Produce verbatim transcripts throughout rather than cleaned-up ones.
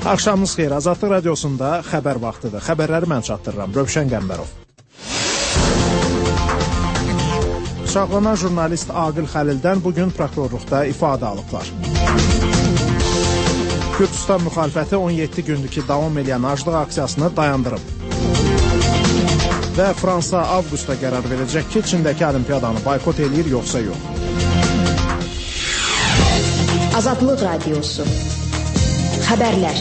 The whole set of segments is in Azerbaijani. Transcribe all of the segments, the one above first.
Axşamınız xeyir. Azadlıq radiosunda xəbər vaxtıdır. Xəbərləri mən çatdırıram. Rövşən Qəmbərov. Bıçaqlanan jurnalist Aqil Xəlildən bugün prokurorluqda ifadə alıblar. Gürcüstan müxalifəti on yeddi gündür ki, davam edən aclıq aksiyasını dayandırıb. Və Fransa avqustda qərar verəcək ki, Çindəki olimpiyadanı boykot eləyir, yoxsa yox. Azadlıq radiosu. Xəbərlər.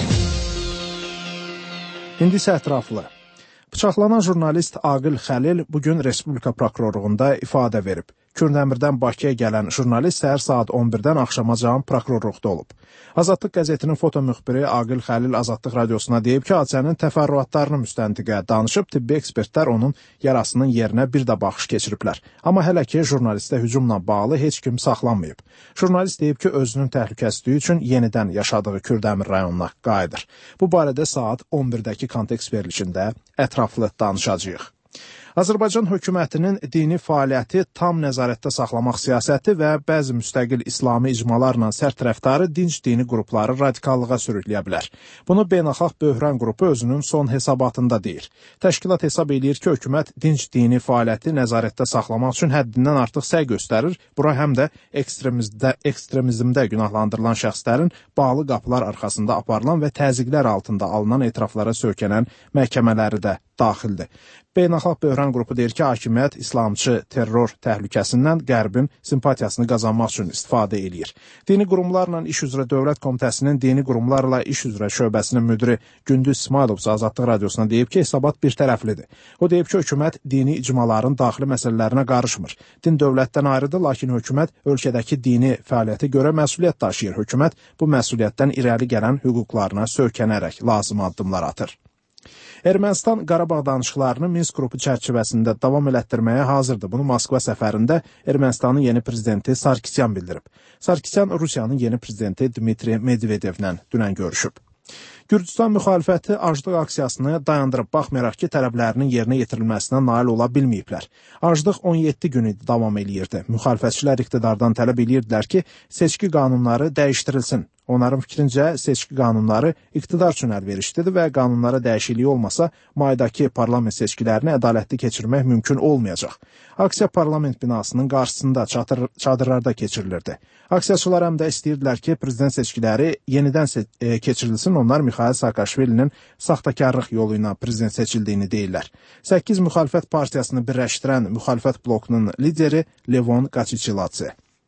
İndi isə ətraflı. Bıçaqlanan jurnalist Aqil Xəlil bugün Respublika prokurorluğunda ifadə verib. Kürdəmirdən Bakıya gələn jurnalist səhər saat on birdən axşamacan prokurorluqda olub. Azadlıq qəzetinin foto müxbiri Aqil Xəlil Azadlıq radiosuna deyib ki, hadisənin təfərrüatlarını müstəntiqə danışıb, tibbi ekspertlər onun yarasının yerinə bir də baxış keçiriblər. Amma hələ ki, jurnalistə hücumla bağlı heç kim saxlanmayıb. Jurnalist deyib ki, özünün təhlükəsizliyi üçün yenidən yaşadığı Kürdəmir rayonuna qayıdır. Bu barədə saat on birdəki kontekst verilişində ətraflı danışacağıq. Azərbaycan hökumətinin dini fəaliyyəti tam nəzarətdə saxlamaq siyasəti və bəzi müstəqil İslami icmalarla sərt rəftarı dinc dini qrupları radikallığa sürükləyə bilər. Bunu Beynəlxalq Böhran qrupu özünün son hesabatında deyir. Təşkilat hesab eləyir ki, hökumət dinc dini fəaliyyəti nəzarətdə saxlamaq üçün həddindən artıq səy göstərir. Bura həm də ekstremizmdə, ekstremizmdə günahlandırılan şəxslərin bağlı qapılar arxasında aparılan və təzyiqlər altında alınan etiraflara söykənən məhkəmələri də daxildir. Beynəlxalq Böhran qrupu deyir ki, hakimiyyət İslamçı terror təhlükəsindən Qərbin simpatiyasını qazanmaq üçün istifadə eləyir. Dini qurumlarla iş üzrə Dövlət Komitəsinin dini qurumlarla iş üzrə şöbəsinin müdiri Gündüz İsmayılov Azadlıq radiosuna deyib ki, hesabat bir tərəflidir. O deyib ki, hökumət dini icmaların daxili məsələlərinə qarışmır. Din dövlətdən ayrıdır, lakin hökumət ölkədəki dini fəaliyyətə görə məsuliyyət daşıyır. Hökumət bu məsuliyyətdən irəli gələn hüquqlarına söykənərək lazım addımlar atır. Ermənistan Qarabağ danışıqlarını Minsk qrupu çərçivəsində davam elətdirməyə hazırdır. Bunu Moskva səfərində Ermənistanın yeni prezidenti Sarkisyan bildirib. Sarkisyan Rusiyanın yeni prezidenti Dmitri Medvedevlə dünən görüşüb. Gürcüstan müxalifəti aclıq aksiyasını dayandırıb, baxmayaraq ki, tələblərinin yerinə yetirilməsinə nail ola bilməyiblər. Aclıq on yeddi gün idi davam eləyirdi. Müxalifətçilər iqtidardan tələb eləyirdilər ki, seçki qanunları dəyişdirilsin. Onların fikrincə, seçki qanunları iqtidar üçün əlverişlidir və qanunlara dəyişiklik olmasa, maydakı parlament seçkilərini ədalətli keçirmək mümkün olmayacaq. Aksiya parlament binasının qarşısında çadır, çadırlarda keçirilirdi. Aksiyaçılar həm də istəyirdilər ki, prezident seçkiləri yenidən se e, keçirilsin. Onlar Mixail Saakashvilinin saxtakarlıq yolu ilə prezident seçildiyini deyirlər. səkkiz müxalifət partiyasını birləşdirən müxalifət blokunun lideri Levon Qaçiçiladze.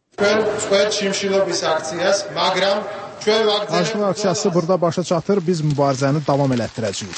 Aclıq aksiyası burada başa çatır, biz mübarizəni davam elətdirəcəyik.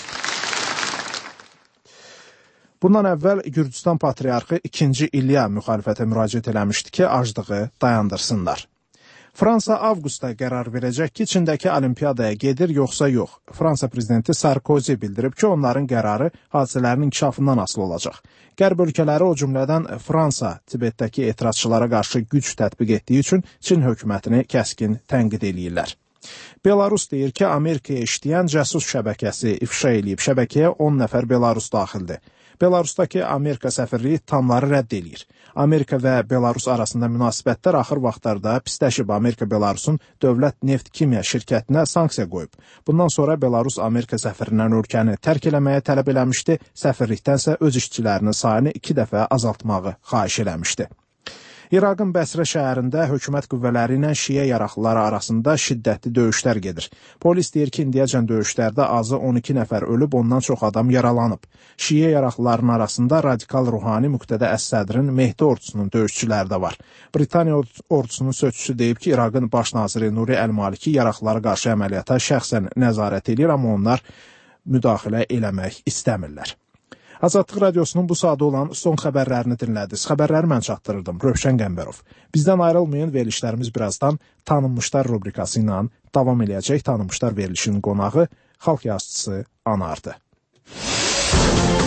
Bundan əvvəl Gürcüstan patriarxı ikinci İlya müxalifətə müraciət eləmişdi ki, aclığı dayandırsınlar. Fransa avqustda qərar verəcək ki, Çindəki olimpiyadaya gedir, yoxsa yox. Fransa prezidenti Sarkozy bildirib ki, onların qərarı hadisələrin inkişafından asılı olacaq. Qərb ölkələri, o cümlədən Fransa, Tibetdəki etirazçılara qarşı güc tətbiq etdiyi üçün Çin hökumətini kəskin tənqid eləyirlər. Belarus deyir ki, Amerikaya işləyən cəsus şəbəkəsi ifşa eləyib. Şəbəkəyə on nəfər Belarus daxildir. Belarusdakı Amerika səfirliyi ittihamları rədd eləyir. Amerika və Belarus arasında münasibətlər axır vaxtlarda pisləşib. Amerika Belarusun Dövlət Neft Kimya şirkətinə sanksiya qoyub. Bundan sonra Belarus Amerika səfirindən ölkəni tərk eləməyə tələb eləmişdi. Səfirlikdənsə öz işçilərinin sayını iki dəfə azaltmağı xahiş eləmişdi. İraqın Bəsrə şəhərində hökumət qüvvələri ilə şiə yaraqlıları arasında şiddətli döyüşlər gedir. Polis deyir ki, indiyəcən döyüşlərdə azı on iki nəfər ölüb, ondan çox adam yaralanıb. Şiə yaraqlıların arasında radikal ruhani müqtədə Əs-Sədrin Mehdi ordusunun döyüşçüləri də var. Britaniya ordusunun sözçüsü deyib ki, İraqın baş naziri Nuri Əl-Maliki yaraqlılara qarşı əməliyyata şəxsən nəzarət edir, amma onlar müdaxilə eləmək istəmirlər. Azadlıq radiosunun bu sadə olan son xəbərlərini dinlədiniz. Xəbərləri mən çatdırırdım. Rövşən Qəmbərov. Bizdən ayrılmayın, verilişlərimiz birazdan Tanınmışlar rubrikası ilə davam eləyəcək. Tanınmışlar verilişinin qonağı xalq yazıçısı Anardı.